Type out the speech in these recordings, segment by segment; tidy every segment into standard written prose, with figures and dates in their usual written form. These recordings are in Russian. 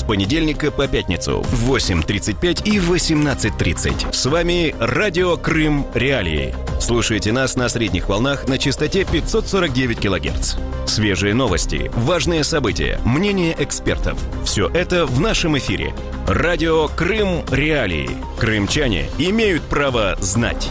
понедельника по пятницу в 8:35 и 18:30. С вами Радио Крым Реалии. Слушайте нас на средних волнах на частоте 549 кГц. Свежие новости, важные события, мнения экспертов. Все это в нашем эфире. Радио Крым Реалии. Крымчане имеют право знать.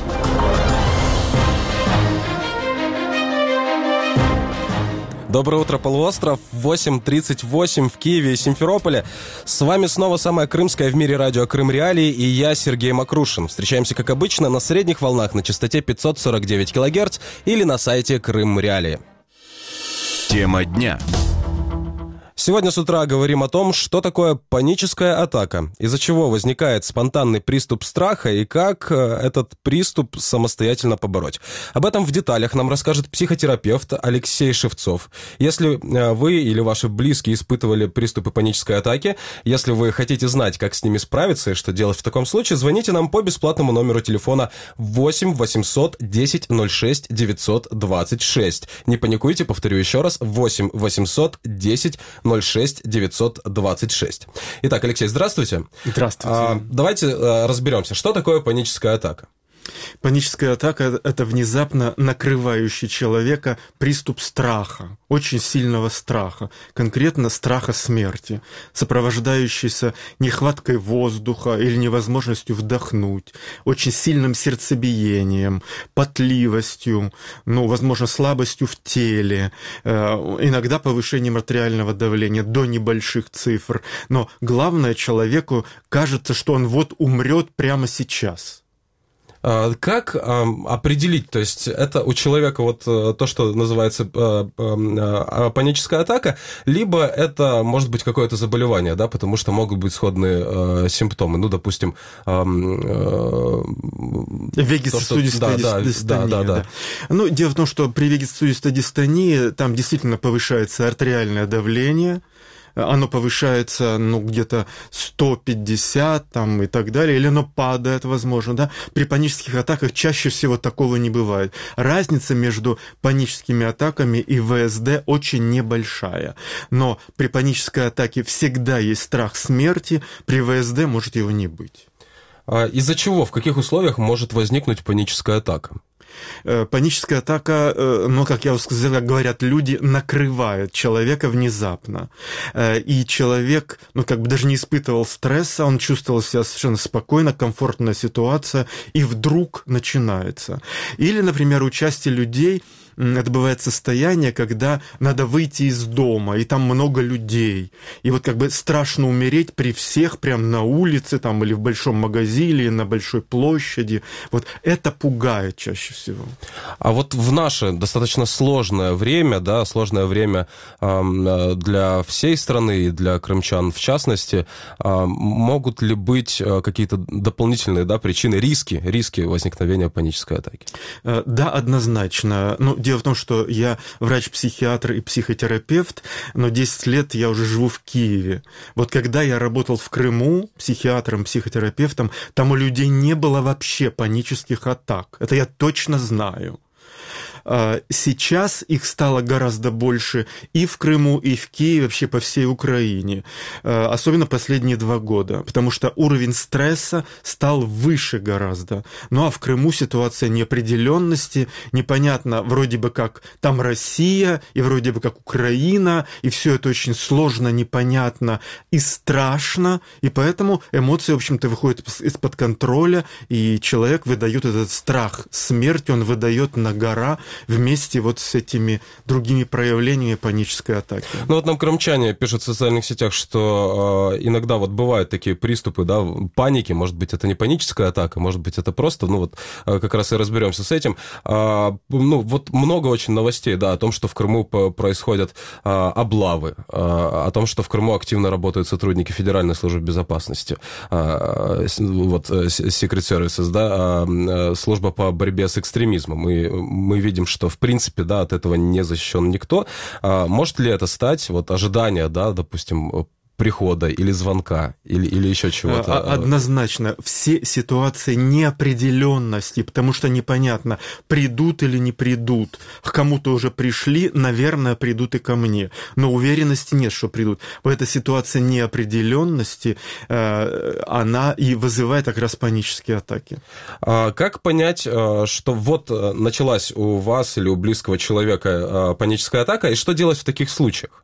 Доброе утро, полуостров. 8:38 в Киеве и Симферополе. С вами снова самое крымское в мире радио Крым Реалии и я, Сергей Макрушин. Встречаемся, как обычно, на средних волнах на частоте 549 кГц или на сайте Крым Реалии. Тема дня. Сегодня с утра говорим о том, что такое паническая атака, из-за чего возникает спонтанный приступ страха и как этот приступ самостоятельно побороть. Об этом в деталях нам расскажет психотерапевт Алексей Шевцов. Если вы или ваши близкие испытывали приступы панической атаки, если вы хотите знать, как с ними справиться и что делать в таком случае, звоните нам по бесплатному номеру телефона 8 800 10 06 926. Не паникуйте, повторю еще раз, 8 800 10 06 926. Итак, Алексей, здравствуйте. Здравствуйте. Давайте разберемся, что такое паническая атака. Паническая атака – это внезапно накрывающий человека приступ страха, очень сильного страха, конкретно страха смерти, сопровождающийся нехваткой воздуха или невозможностью вдохнуть, очень сильным сердцебиением, потливостью, возможно, слабостью в теле, иногда повышением артериального давления до небольших цифр. Но главное, человеку кажется, что он вот умрет прямо сейчас. Как определить, то есть это у человека вот то, что называется паническая атака, либо это может быть какое-то заболевание, да, потому что могут быть сходные симптомы, допустим... Вегетосудистая дистония. Да. Дело в том, что при вегетосудистой дистонии там действительно повышается артериальное давление, оно повышается, где-то 150 и так далее, или оно падает, возможно, да. При панических атаках чаще всего такого не бывает. Разница между паническими атаками и ВСД очень небольшая. Но при панической атаке всегда есть страх смерти, при ВСД может его не быть. Из-за чего, в каких условиях может возникнуть паническая атака? Паническая атака, как я уже сказал, как говорят люди, накрывает человека внезапно. И человек, даже не испытывал стресса, он чувствовал себя совершенно спокойно, комфортная ситуация, и вдруг начинается. Или, например, у части людей это бывает состояние, когда надо выйти из дома, и там много людей. И страшно умереть при всех, прямо на улице, или в большом магазине, или на большой площади. Вот это пугает чаще всего. А вот в наше достаточно сложное время для всей страны и для крымчан в частности, могут ли быть какие-то дополнительные причины, риски возникновения панической атаки? Да, однозначно. Дело в том, что я врач-психиатр и психотерапевт, но 10 лет я уже живу в Киеве. Вот когда я работал в Крыму психиатром, психотерапевтом, там у людей не было вообще панических атак. Это я точно знаю. Сейчас их стало гораздо больше и в Крыму, и в Киеве, вообще по всей Украине. Особенно последние 2 года, потому что уровень стресса стал выше гораздо. А в Крыму ситуация неопределенности, непонятно, вроде бы как там Россия, и вроде бы как Украина, и все это очень сложно, непонятно и страшно, и поэтому эмоции, в общем-то, выходят из-под контроля, и человек выдает этот страх смерти, он выдает на гора, вместе с этими другими проявлениями панической атаки. Нам крымчане пишут в социальных сетях, что иногда бывают такие приступы, паники, может быть, это не паническая атака, может быть, это просто, как раз и разберемся с этим. Много очень новостей, о том, что в Крыму происходят облавы, о том, что в Крыму активно работают сотрудники Федеральной службы безопасности, Secret Services, служба по борьбе с экстремизмом, и мы видим, что, в принципе, от этого не защищен никто. Может ли это стать, ожидание, допустим, прихода или звонка, или еще чего-то? Однозначно. Все ситуации неопределенности, потому что непонятно, придут или не придут. К кому-то уже пришли, наверное, придут и ко мне. Но уверенности нет, что придут. Вот эта ситуация неопределенности, она и вызывает как раз панические атаки. Как понять, что вот началась у вас или у близкого человека паническая атака, и что делать в таких случаях?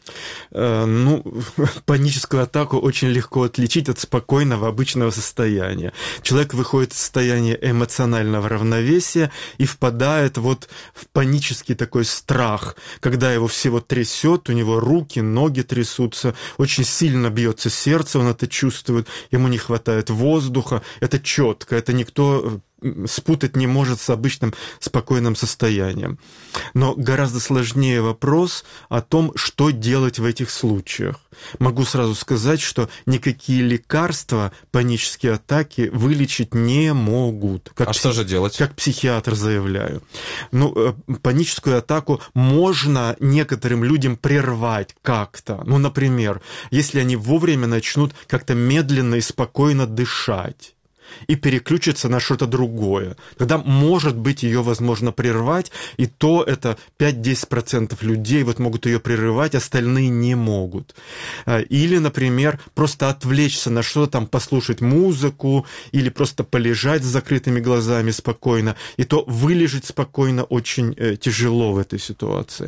Паническую атаку очень легко отличить от спокойного обычного состояния. Человек выходит из состояния эмоционального равновесия и впадает вот в панический такой страх, когда его всего трясет, у него руки, ноги трясутся, очень сильно бьется сердце, он это чувствует, ему не хватает воздуха, это четко, это никто спутать не может с обычным спокойным состоянием. Но гораздо сложнее вопрос о том, что делать в этих случаях. Могу сразу сказать, что никакие лекарства панические атаки вылечить не могут. Что же делать? Как психиатр заявляю. Паническую атаку можно некоторым людям прервать как-то. Например, если они вовремя начнут как-то медленно и спокойно дышать и переключиться на что-то другое. Тогда, может быть, ее возможно прервать, и то это 5-10% людей вот могут ее прерывать, остальные не могут. Или, например, просто отвлечься на что-то, там, послушать музыку, или просто полежать с закрытыми глазами спокойно, и то вылежать спокойно очень тяжело в этой ситуации.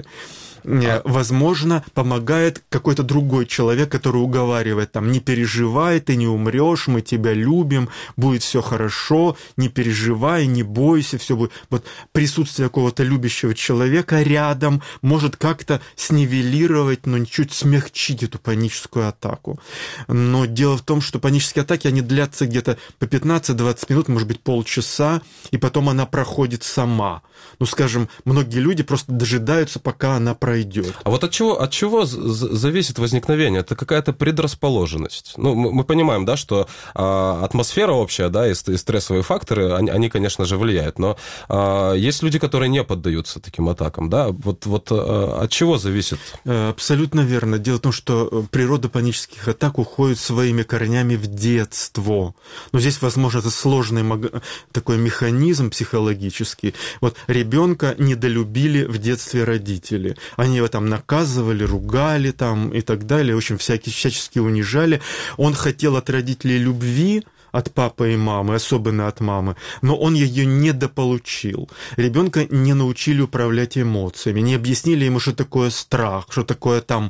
Возможно, помогает какой-то другой человек, который уговаривает, там, не переживай, ты не умрешь, мы тебя любим, будет все хорошо, не переживай, не бойся, все будет. Вот присутствие какого-то любящего человека рядом может как-то снивелировать, но чуть смягчить эту паническую атаку. Но дело в том, что панические атаки, они длятся где-то по 15-20 минут, может быть, полчаса, и потом она проходит сама. Скажем, многие люди просто дожидаются, пока она пройдет. А вот от чего зависит возникновение? Это какая-то предрасположенность. Мы понимаем, да, что атмосфера общая, да, и стрессовые факторы, они, конечно же, влияют. Но есть люди, которые не поддаются таким атакам, да? Вот от чего зависит? Абсолютно верно. Дело в том, что природа панических атак уходит своими корнями в детство. Но здесь, возможно, это сложный такой механизм психологический. Вот ребенка недолюбили в детстве родители. Они его там наказывали, ругали там и так далее, в общем, всячески унижали. Он хотел от родителей любви, от папы и мамы, особенно от мамы, но он ее недополучил. Ребенка не научили управлять эмоциями, не объяснили ему, что такое страх, что такое там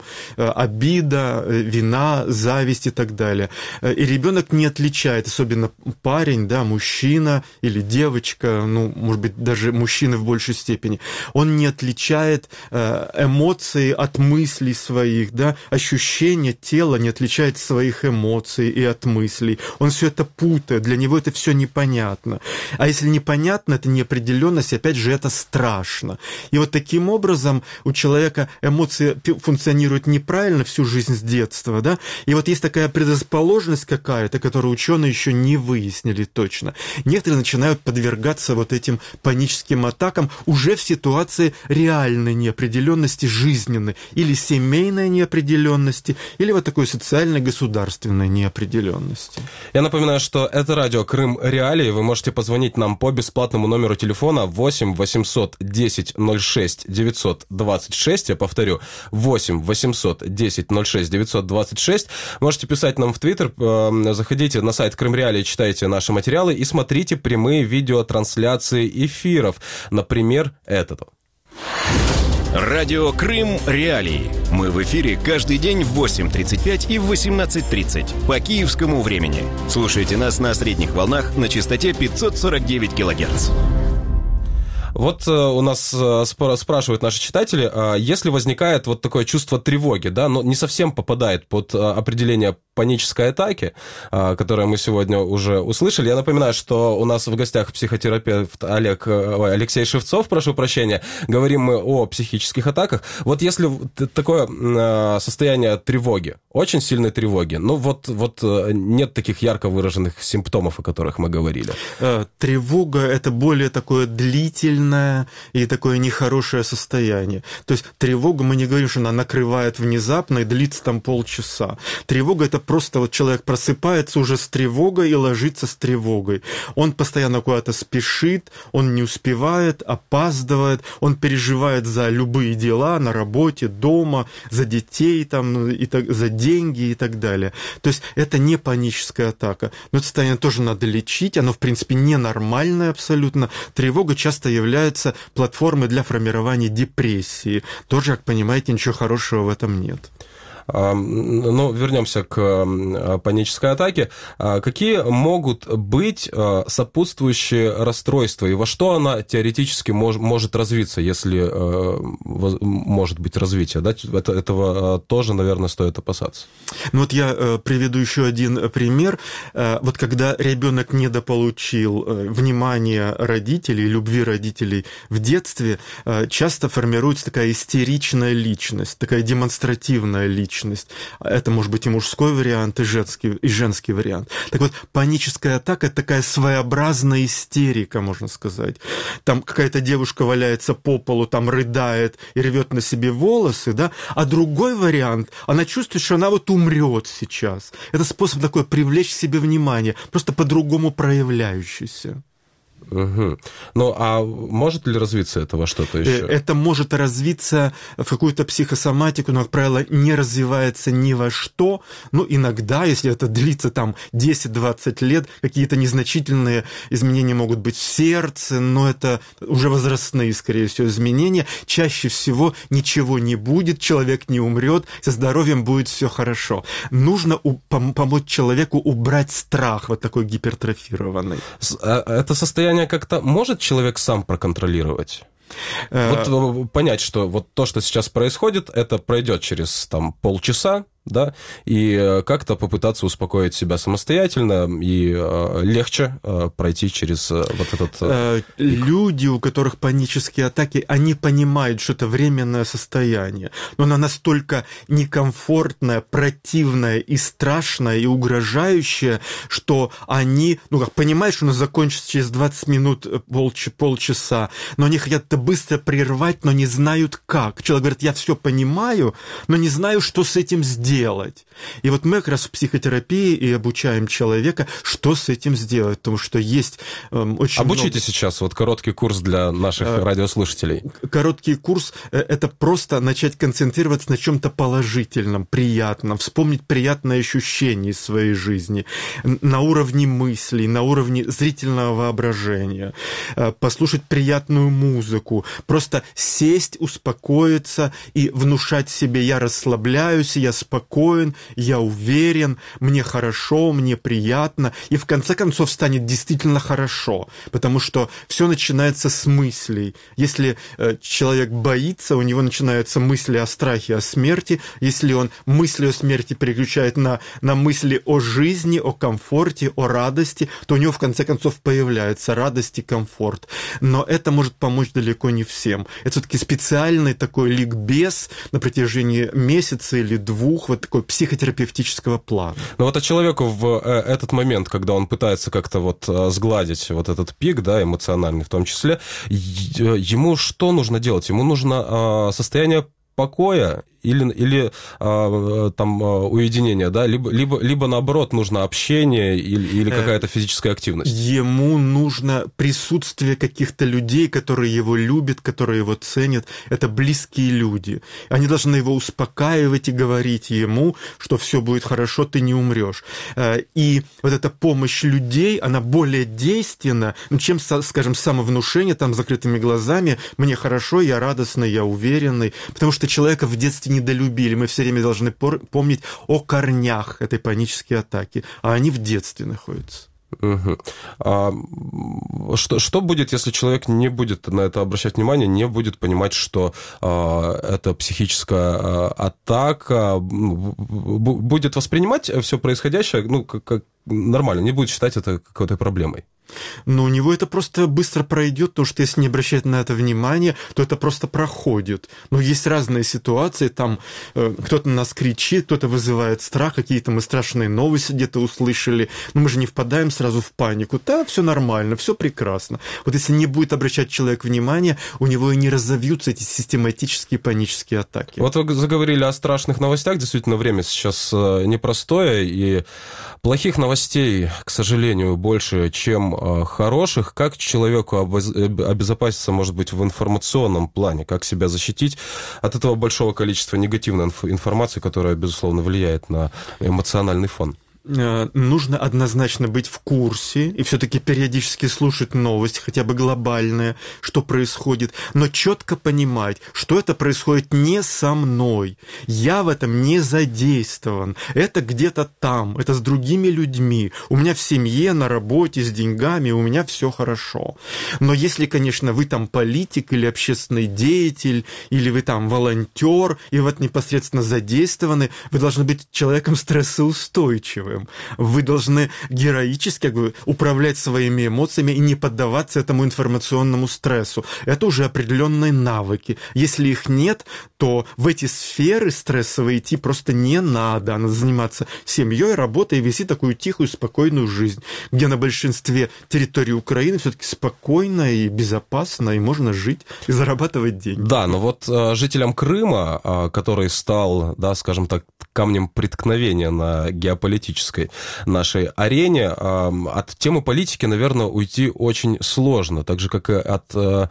обида, вина, зависть и так далее. И ребенок не отличает, особенно парень, да, мужчина или девочка, может быть, даже мужчина в большей степени, он не отличает эмоции от мыслей своих, да, ощущения тела не отличает своих эмоций и от мыслей. Он все это путает, для него это все непонятно. А если непонятно, это неопределенность, опять же, это страшно. И вот таким образом у человека эмоции функционируют неправильно всю жизнь с детства, да, и вот есть такая предрасположенность какая-то, которую ученые еще не выяснили точно. Некоторые начинают подвергаться вот этим паническим атакам уже в ситуации реальной неопределенности жизненной, или семейной неопределенности, или вот такой социальной государственной неопределенности. Я напоминаю, что это радио Крым Реалии. Вы можете позвонить нам по бесплатному номеру телефона 8 800 10 06 926. Я повторю, 8 800 10 06 926. Можете писать нам в Твиттер, заходите на сайт Крым Реалии, читайте наши материалы и смотрите прямые видеотрансляции эфиров. Например, этот. Радио Крым Реалии. Мы в эфире каждый день в 8:35 и в 18:30 по киевскому времени. Слушайте нас на средних волнах на частоте 549 кГц. Вот у нас спрашивают наши читатели, если возникает вот такое чувство тревоги, да, но не совсем попадает под определение панической атаки, которую мы сегодня уже услышали. Я напоминаю, что у нас в гостях психотерапевт Алексей Шевцов, прошу прощения. Говорим мы о психических атаках. Вот если такое состояние тревоги, очень сильной тревоги, ну вот нет таких ярко выраженных симптомов, о которых мы говорили. Тревога – это более такое длительное и такое нехорошее состояние. То есть тревога, мы не говорим, что она накрывает внезапно и длится там полчаса. Тревога – это просто вот человек просыпается уже с тревогой и ложится с тревогой. Он постоянно куда-то спешит, он не успевает, опаздывает, он переживает за любые дела на работе, дома, за детей, там, за деньги и так далее. То есть это не паническая атака. Но это состояние тоже надо лечить, оно, в принципе, ненормальное абсолютно. Тревога часто является платформой для формирования депрессии. Тоже, как понимаете, ничего хорошего в этом нет. Ну, вернемся к панической атаке. Какие могут быть сопутствующие расстройства, и во что она теоретически может развиться, если может быть развитие? Да? Этого тоже, наверное, стоит опасаться. Ну вот я приведу еще один пример. Вот когда ребенок недополучил внимания родителей, любви родителей в детстве, часто формируется такая истеричная личность, такая демонстративная личность. Это может быть и мужской вариант, и женский вариант. Так вот, паническая атака – это такая своеобразная истерика, можно сказать. Там какая-то девушка валяется по полу, там рыдает и рвет на себе волосы, да? А другой вариант – она чувствует, что она вот умрет сейчас. Это способ такой привлечь к себе внимание, просто по-другому проявляющийся. Угу. Ну, а может ли развиться это во что-то еще? Это может развиться в какую-то психосоматику, но, как правило, не развивается ни во что. Ну, иногда, если это длится там 10-20 лет, какие-то незначительные изменения могут быть в сердце, но это уже возрастные, скорее всего, изменения. Чаще всего ничего не будет, человек не умрет, со здоровьем будет все хорошо. Нужно помочь человеку убрать страх вот такой гипертрофированный. Это состояние как-то может человек сам проконтролировать? Вот понять, что вот то, что сейчас происходит, это пройдет через там полчаса, да, и как-то попытаться успокоить себя самостоятельно и легче пройти через вот этот... Люди, у которых панические атаки, они понимают, что это временное состояние, но оно настолько некомфортное, противное и страшное, и угрожающее, что они, понимают, что оно закончится через 20 минут, полчаса, но они хотят это быстро прервать, но не знают как. Человек говорит, я все понимаю, но не знаю, что с этим сделать. И вот мы как раз в психотерапии и обучаем человека, что с этим сделать, потому что есть очень Обучите сейчас вот короткий курс для наших радиослушателей. Короткий курс – это просто начать концентрироваться на чем-то положительном, приятном, вспомнить приятные ощущения из своей жизни, на уровне мыслей, на уровне зрительного воображения, послушать приятную музыку, просто сесть, успокоиться и внушать себе «я расслабляюсь, я спокоен, я уверен, мне хорошо, мне приятно», и в конце концов станет действительно хорошо, потому что все начинается с мыслей. Если человек боится, у него начинаются мысли о страхе, о смерти. Если он мысли о смерти переключает на мысли о жизни, о комфорте, о радости, то у него в конце концов появляется радость и комфорт. Но это может помочь далеко не всем. Это все-таки специальный такой ликбез на протяжении месяца или двух, вот такой психотерапевтического плана. Ну вот, а человеку в этот момент, когда он пытается как-то вот сгладить вот этот пик, да, эмоциональный в том числе, ему что нужно делать? Ему нужно состояние покоя или там уединение, да, либо наоборот нужно общение или какая-то физическая активность. Ему нужно присутствие каких-то людей, которые его любят, которые его ценят. Это близкие люди. Они должны его успокаивать и говорить ему, что все будет хорошо, ты не умрешь. И вот эта помощь людей, она более действенна, чем, скажем, самовнушение там с закрытыми глазами. Мне хорошо, я радостный, я уверенный. Потому что человека в детстве недолюбили. Мы все время должны помнить о корнях этой панической атаки, а они в детстве находятся. Угу. Что будет, если человек не будет на это обращать внимание, не будет понимать, что это психическая атака, будет воспринимать все происходящее как нормально, не будет считать это какой-то проблемой? Но у него это просто быстро пройдет, потому что если не обращать на это внимания, то это просто проходит. Но есть разные ситуации, там кто-то на нас кричит, кто-то вызывает страх, какие-то мы страшные новости где-то услышали, но мы же не впадаем сразу в панику. Да, все нормально, все прекрасно. Вот если не будет обращать человек внимание, у него и не разовьются эти систематические панические атаки. Вот вы заговорили о страшных новостях, действительно, время сейчас непростое, и плохих новостей, к сожалению, больше, чем хороших. Как человеку обезопаситься, может быть, в информационном плане? Как себя защитить от этого большого количества негативной информации, которая, безусловно, влияет на эмоциональный фон? Нужно однозначно быть в курсе и все-таки периодически слушать новости, хотя бы глобальные, что происходит, но четко понимать, что это происходит не со мной. Я в этом не задействован. Это где-то там, это с другими людьми. У меня в семье, на работе, с деньгами, у меня все хорошо. Но если, конечно, вы там политик или общественный деятель, или вы там волонтер, и вы непосредственно задействованы, вы должны быть человеком стрессоустойчивым. Вы должны героически управлять своими эмоциями и не поддаваться этому информационному стрессу. Это уже определенные навыки. Если их нет, то в эти сферы стрессовые идти просто не надо. Надо заниматься семьей, работой и вести такую тихую, спокойную жизнь, где на большинстве территорий Украины все-таки спокойно и безопасно, и можно жить и зарабатывать деньги. Да, но вот жителям Крыма, который стал, да, скажем так, камнем преткновения на геополитической нашей арене, от темы политики, наверное, уйти очень сложно, так же, как и от того,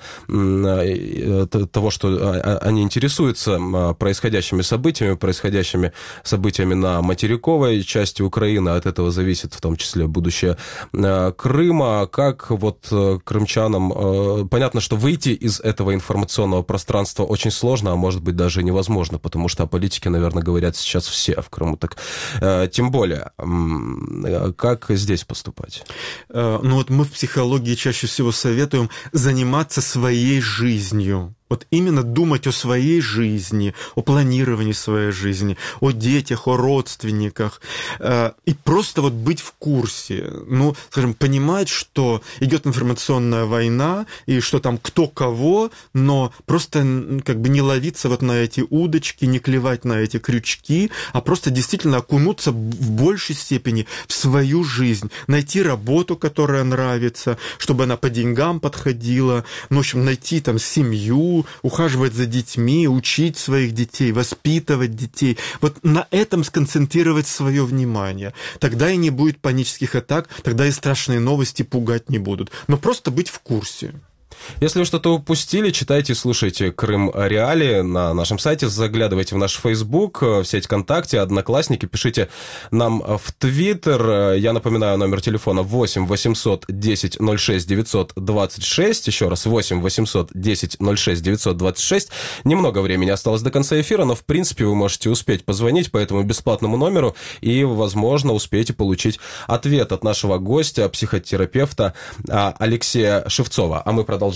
что они интересуются происходящими событиями на материковой части Украины, от этого зависит в том числе будущее Крыма. Как вот крымчанам... Понятно, что выйти из этого информационного пространства очень сложно, а может быть даже невозможно, потому что о политике, наверное, говорят сейчас все в Крыму. Так тем более... Как здесь поступать? Ну вот мы в психологии чаще всего советуем заниматься своей жизнью. Вот именно думать о своей жизни, о планировании своей жизни, о детях, о родственниках. И просто вот быть в курсе. Ну, скажем, понимать, что идет информационная война, и что там кто кого, но просто как бы не ловиться вот на эти удочки, не клевать на эти крючки, а просто действительно окунуться в большей степени в свою жизнь. Найти работу, которая нравится, чтобы она по деньгам подходила. Ну, в общем, найти там семью, ухаживать за детьми, учить своих детей, воспитывать детей. Вот на этом сконцентрировать свое внимание. Тогда и не будет панических атак, тогда и страшные новости пугать не будут. Но просто быть в курсе. Если вы что-то упустили, читайте и слушайте Крым Реалии на нашем сайте, заглядывайте в наш Facebook, в сеть ВКонтакте, Одноклассники, пишите нам в Твиттер. Я напоминаю, номер телефона 8 800 10 06 926. Еще раз, 8 800 10 06 926. Немного времени осталось до конца эфира, но в принципе вы можете успеть позвонить по этому бесплатному номеру и, возможно, успеете получить ответ от нашего гостя, психотерапевта Алексея Шевцова. А мы продолжаем.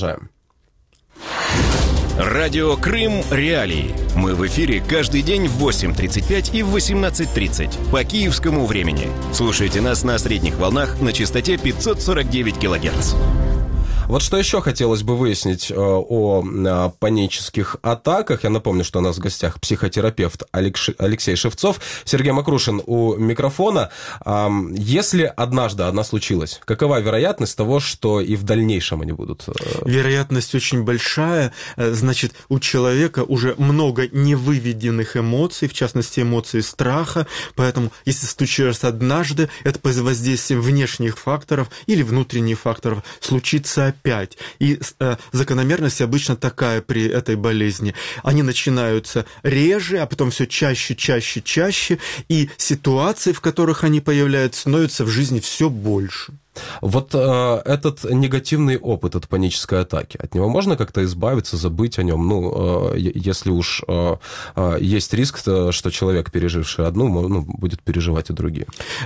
Радио Крым Реалии. Мы в эфире каждый день в 8:35 и в 18:30 по киевскому времени. Слушайте нас на средних волнах на частоте 549 кГц. Вот что еще хотелось бы выяснить о панических атаках. Я напомню, что у нас в гостях психотерапевт Алексей Шевцов, Сергей Макрушин у микрофона. Если однажды одна случилась, какова вероятность того, что и в дальнейшем они будут? Вероятность очень большая. Значит, у человека уже много невыведенных эмоций, в частности, эмоций страха. Поэтому, если случилось однажды, это под воздействием внешних факторов или внутренних факторов случится опять. И закономерность обычно такая при этой болезни. Они начинаются реже, а потом все чаще, чаще, чаще, и ситуации, в которых они появляются, становятся в жизни все больше. Вот этот негативный опыт от панической атаки, от него можно как-то избавиться, забыть о нем? Ну, если уж есть риск, что человек, переживший одну, будет переживать и другие.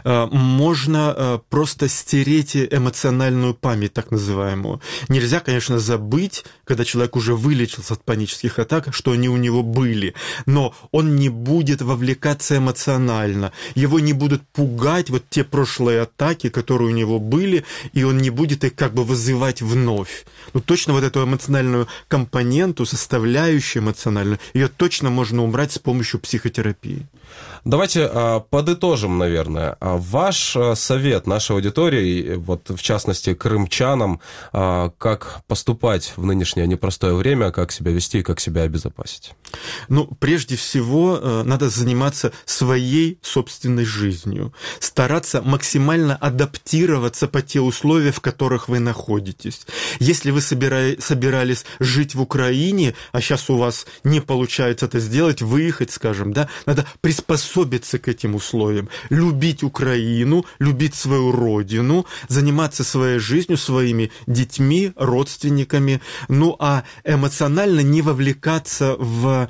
Можно просто стереть эмоциональную память, так называемую. Нельзя, конечно, забыть, когда человек уже вылечился от панических атак, что они у него были, но он не будет вовлекаться эмоционально, его не будут пугать вот те прошлые атаки, которые у него были, и он не будет их как бы вызывать вновь. Ну, точно вот эту эмоциональную компоненту, составляющую эмоциональную, ее точно можно убрать с помощью психотерапии. Давайте подытожим, наверное. Ваш совет нашей аудитории, вот в частности крымчанам, как поступать в нынешнее непростое время, как себя вести и как себя обезопасить? Ну, прежде всего, надо заниматься своей собственной жизнью, стараться максимально адаптироваться под те условия, в которых вы находитесь. Если вы собирались жить в Украине, а сейчас у вас не получается это сделать, выехать, скажем, да, надо приспособиться к этим условиям, любить Украину, любить свою родину, заниматься своей жизнью, своими детьми, родственниками, ну а эмоционально не вовлекаться в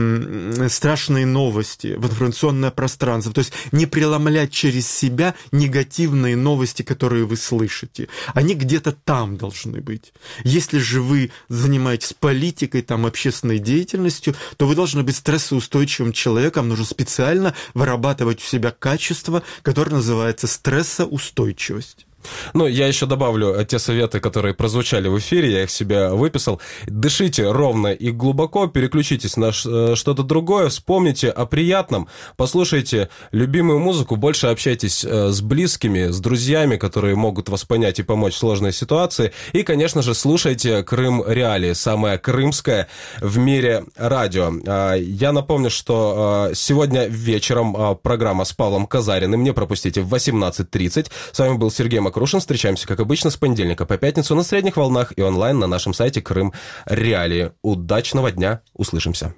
страшные новости, в информационное пространство, то есть не преломлять через себя негативные новости, которые вы слышите. Они где-то там должны быть. Если же вы занимаетесь политикой, там, общественной деятельностью, то вы должны быть стрессоустойчивым человеком, нужно специально вырабатывать у себя качество, которое называется стрессоустойчивость. Ну, я еще добавлю те советы, которые прозвучали в эфире, я их себе выписал. Дышите ровно и глубоко, переключитесь на что-то другое, вспомните о приятном, послушайте любимую музыку, больше общайтесь с близкими, с друзьями, которые могут вас понять и помочь в сложной ситуации. И, конечно же, слушайте Крым Реалии, самое крымское в мире радио. Я напомню, что сегодня вечером программа с Павлом Казариным, не пропустите, в 18:30. С вами был Сергей Макрушин. Встречаемся, как обычно, с понедельника по пятницу на средних волнах и онлайн на нашем сайте Крым Реалии. Удачного дня. Услышимся.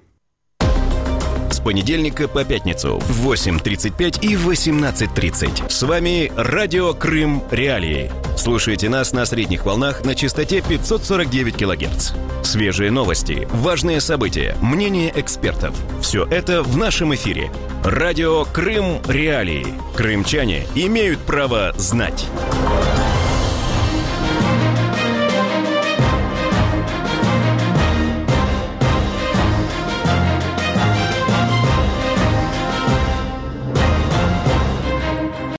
С понедельника по пятницу в 8:35 и 18:30. С вами Радио Крым Реалии. Слушайте нас на средних волнах на частоте 549 кГц. Свежие новости, важные события, мнения экспертов. Все это в нашем эфире. Радио Крым Реалии. Крымчане имеют право знать.